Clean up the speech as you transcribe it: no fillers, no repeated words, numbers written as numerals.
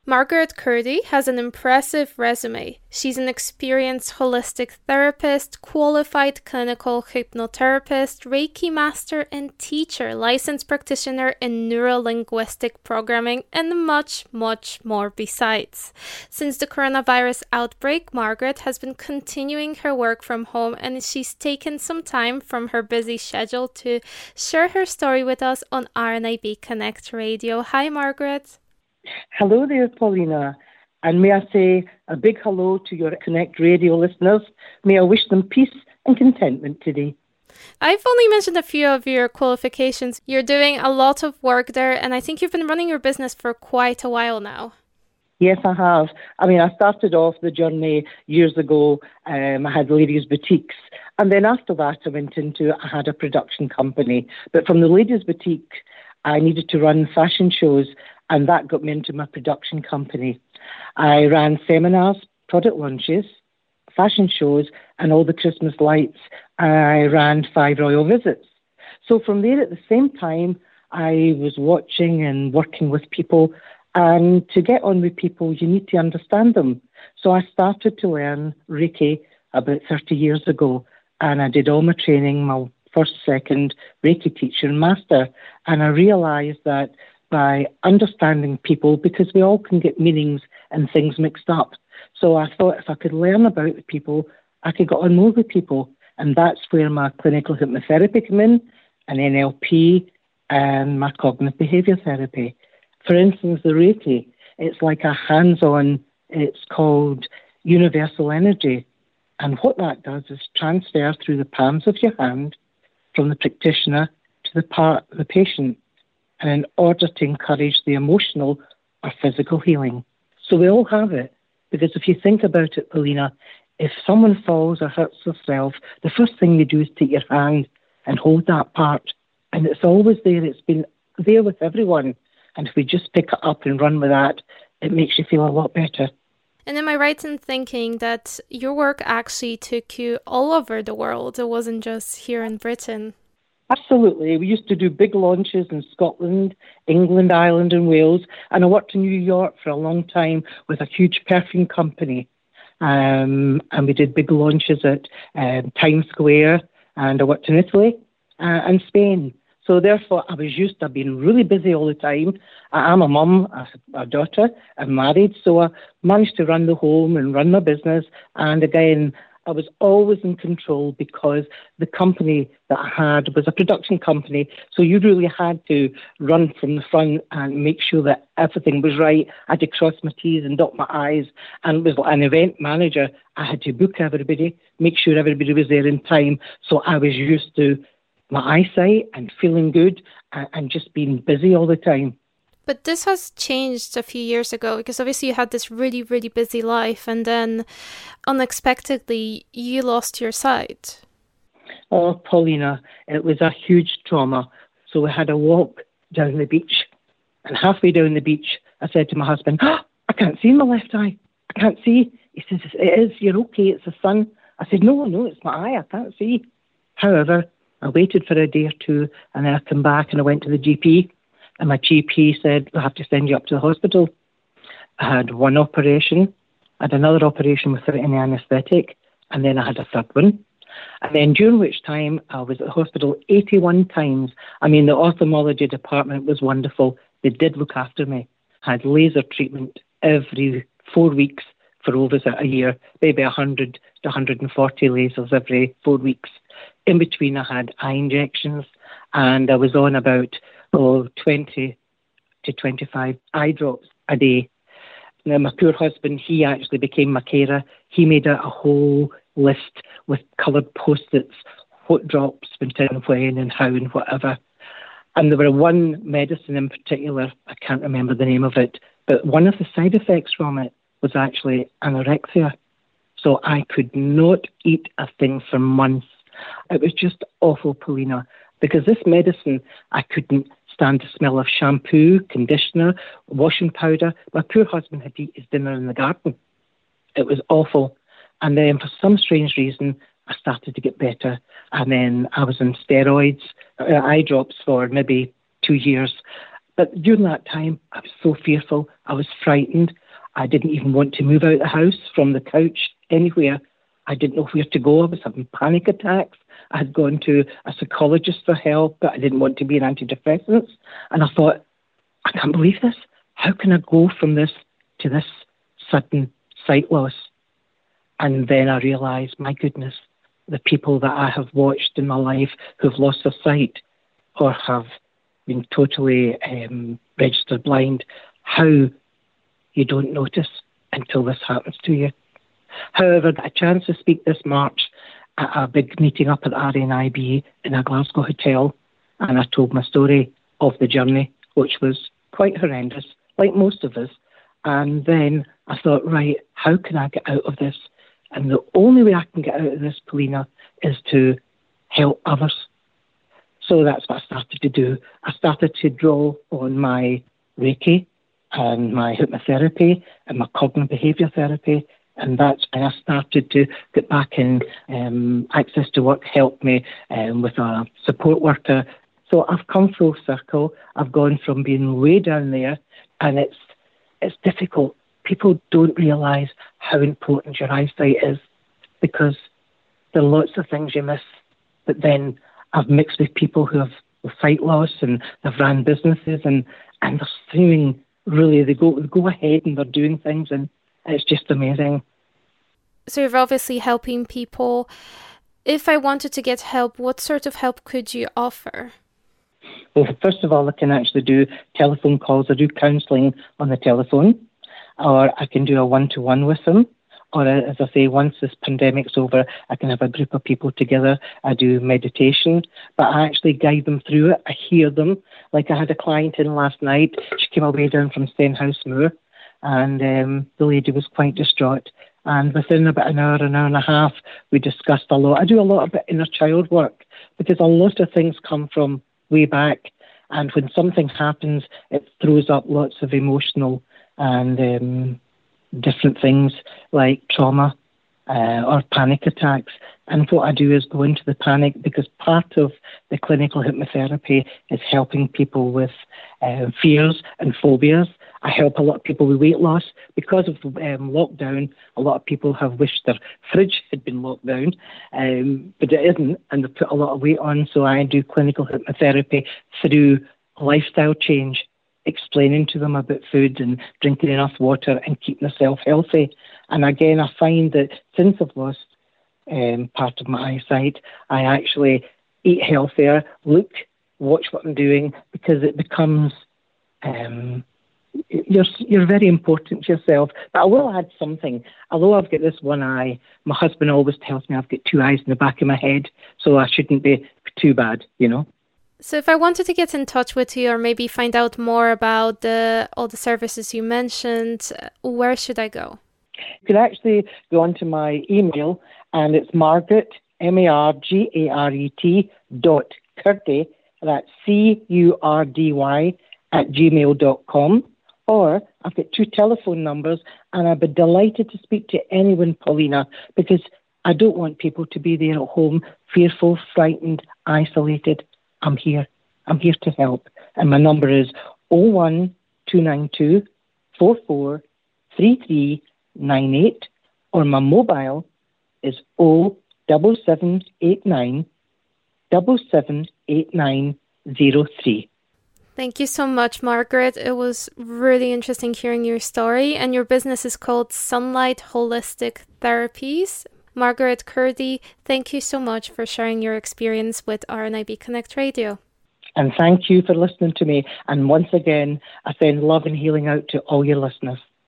Margaret Curdy has an impressive resume. She's an experienced holistic therapist, qualified clinical hypnotherapist, Reiki master and teacher, licensed practitioner in neurolinguistic programming, and much, much more besides. Since the coronavirus outbreak, Margaret has been continuing her work from home, and she's taken some time from her busy schedule to share her story with us on RNIB Connect Radio. Hi, Margaret. Hello there, Paulina. And may I say a big hello to your Connect Radio listeners. May I wish them peace and contentment today. I've only mentioned a few of your qualifications. You're doing a lot of work there, and I think you've been running your business for quite a while now. Yes, I have. I started off the journey years ago. I had ladies' boutiques. And then after that, I had a production company. But from the ladies' boutique, I needed to run fashion shows, and that got me into my production company. I ran seminars, product launches, fashion shows, and all the Christmas lights. I ran 5 royal visits. So from there, at the same time, I was watching and working with people. And to get on with people, you need to understand them. So I started to learn Reiki about 30 years ago. And I did all my training, my first, second Reiki teacher and master. And I realised that by understanding people, because we all can get meanings and things mixed up. So I thought if I could learn about the people, I could get on more with people. And that's where my clinical hypnotherapy came in, and NLP, and my cognitive behaviour therapy. For instance, the Reiki, it's like a hands-on, it's called universal energy. And what that does is transfer through the palms of your hand from the practitioner to the patient, and in order to encourage the emotional or physical healing. So we all have it, because if you think about it, Paulina, if someone falls or hurts themselves, the first thing you do is take your hand and hold that part. And it's always there. It's been there with everyone. And if we just pick it up and run with that, it makes you feel a lot better. And am I right in thinking that your work actually took you all over the world? It wasn't just here in Britain? Absolutely. We used to do big launches in Scotland, England, Ireland and Wales. And I worked in New York for a long time with a huge perfume company. And we did big launches at Times Square. And I worked in Italy and Spain. So therefore, I've been really busy all the time. I'm a mum, a daughter, I'm married. So I managed to run the home and run my business. And again, I was always in control, because the company that I had was a production company. So you really had to run from the front and make sure that everything was right. I had to cross my T's and dot my I's. And was like an event manager. I had to book everybody, make sure everybody was there in time. So I was used to my eyesight and feeling good and just being busy all the time. But this has changed a few years ago, because obviously you had this really, really busy life, and then unexpectedly you lost your sight. Oh, Paulina, it was a huge trauma. So we had a walk down the beach, and halfway down the beach, I said to my husband, I can't see in my left eye. I can't see. He says, it is, you're okay, it's the sun. I said, no, it's my eye, I can't see. However, I waited for a day or two, and then I came back and I went to the GP. And my GP said, we'll have to send you up to the hospital. I had one operation, I had another operation without any anaesthetic, and then I had a third one. And then during which time I was at the hospital 81 times. The ophthalmology department was wonderful. They did look after me. I had laser treatment every 4 weeks for over a year, maybe 100 to 140 lasers every 4 weeks. In between I had eye injections, and I was on about 20 to 25 eye drops a day. Now, my poor husband, he actually became my carer. He made out a whole list with coloured post-its, what drops went in when and how and whatever. And there were one medicine in particular, I can't remember the name of it, but one of the side effects from it was actually anorexia. So I could not eat a thing for months. It was just awful, Paulina, because this medicine, I couldn't stand the smell of shampoo, conditioner, washing powder. My poor husband had to eat his dinner in the garden. It was awful. And then for some strange reason, I started to get better. And then I was on steroids, eye drops for maybe 2 years. But during that time, I was so fearful. I was frightened. I didn't even want to move out the house, from the couch, anywhere. I didn't know where to go. I was having panic attacks. I had gone to a psychologist for help, but I didn't want to be on antidepressants. And I thought, I can't believe this. How can I go from this to this sudden sight loss? And then I realised, my goodness, the people that I have watched in my life who've lost their sight or have been totally registered blind, how you don't notice until this happens to you. However, I got a chance to speak this March at a big meeting up at RNIB in a Glasgow hotel, and I told my story of the journey, which was quite horrendous, like most of us. And then I thought, right, how can I get out of this? And the only way I can get out of this, Paulina, is to help others. So that's what I started to do. I started to draw on my Reiki and my hypnotherapy and my cognitive behaviour therapy. And that's when I started to get back in access to work, help me with a support worker. So I've come full circle. I've gone from being way down there, and it's difficult. People don't realise how important your eyesight is, because there are lots of things you miss. But then I've mixed with people who have sight loss, and they've ran businesses, and they're doing really, they go ahead and they're doing things, and it's just amazing. So you're obviously helping people. If I wanted to get help, what sort of help could you offer? Well, first of all, I can actually do telephone calls. I do counselling on the telephone, or I can do a one-to-one with them. Or, as I say, once this pandemic's over, I can have a group of people together. I do meditation, but I actually guide them through it. I hear them. Like I had a client in last night. She came away down from Stenhouse Moor, and the lady was quite distraught. And within about an hour and a half, we discussed a lot. I do a lot of inner child work, because a lot of things come from way back. And when something happens, it throws up lots of emotional and different things like trauma or panic attacks. And what I do is go into the panic, because part of the clinical hypnotherapy is helping people with fears and phobias. I help a lot of people with weight loss. Because of lockdown, a lot of people have wished their fridge had been locked down, but it isn't, and they put a lot of weight on. So I do clinical hypnotherapy through lifestyle change, explaining to them about food and drinking enough water and keeping themselves healthy. And again, I find that since I've lost part of my eyesight, I actually eat healthier, watch what I'm doing, because it becomes you're very important to yourself. But I will add something. Although I've got this one eye, my husband always tells me I've got two eyes in the back of my head, so I shouldn't be too bad, you know. So if I wanted to get in touch with you, or maybe find out more about all the services you mentioned, where should I go? You can actually go onto my email, and it's Margaret, MARGARET .Curdy, that's CURDY @gmail.com. Or I've got two telephone numbers, and I'd be delighted to speak to anyone, Paulina, because I don't want people to be there at home, fearful, frightened, isolated. I'm here. I'm here to help. And my number is 01292 443398, or my mobile is 07789 778903. Thank you so much, Margaret. It was really interesting hearing your story, and your business is called Sunlight Holistic Therapies. Margaret Curdy, thank you so much for sharing your experience with RNIB Connect Radio. And thank you for listening to me. And once again, I send love and healing out to all your listeners.